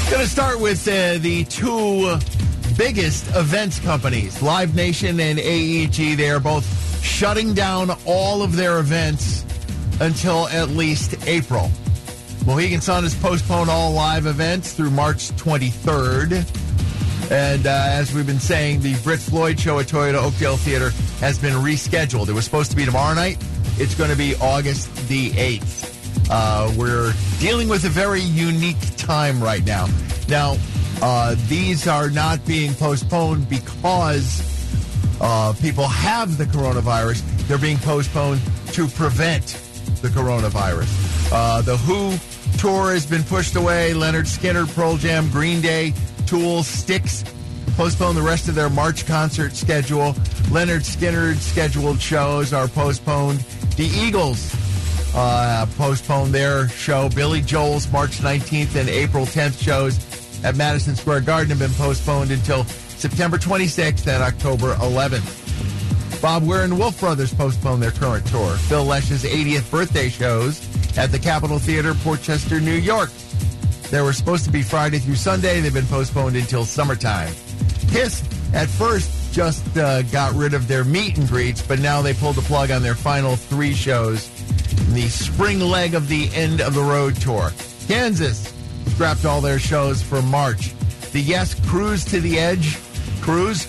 Going to start with the two biggest events companies, Live Nation and AEG. They are both shutting down all of their events until at least April. Mohegan Sun has postponed all live events through March 23rd. And as we've been saying, the Britt Floyd show at Toyota Oakdale Theater has been rescheduled. It was supposed to be tomorrow night. It's going to be August the 8th. We're dealing with a very unique time right now. Now, these are not being postponed because people have the coronavirus. They're being postponed to prevent the coronavirus. The Who tour has been pushed away. Leonard Skinner, Pearl Jam, Green Day, Tool, Styx postponed the rest of their March concert schedule. Leonard Skinner's scheduled shows are postponed. The Eagles postponed their show. Billy Joel's March 19th and April 10th shows at Madison Square Garden have been postponed until September 26th and October 11th. Bob Weir and Wolf Brothers postponed their current tour. Phil Lesh's 80th birthday shows at the Capitol Theater, Portchester, New York. They were supposed to be Friday through Sunday. They've been postponed until summertime. Kiss, at first, just got rid of their meet and greets, but now they pulled the plug on their final three shows in the spring leg of the End of the Road tour. Kansas scrapped all their shows for March. The Yes Cruise to the Edge cruise,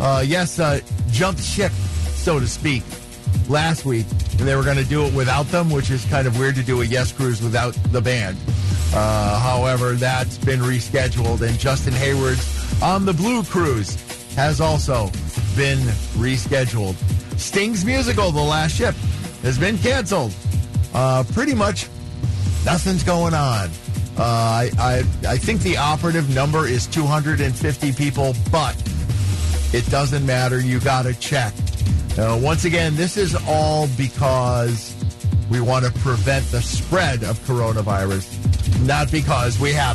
jumped ship, so to speak, last week. And they were going to do it without them, which is kind of weird to do a Yes Cruise without the band. However, that's been rescheduled, and Justin Hayward's On the Blue Cruise has also been rescheduled. Sting's musical, The Last Ship, has been canceled. Pretty much nothing's going on. I think the operative number is 250 people, but it doesn't matter. You got to check. Once again, this is all because we want to prevent the spread of coronavirus, not because we have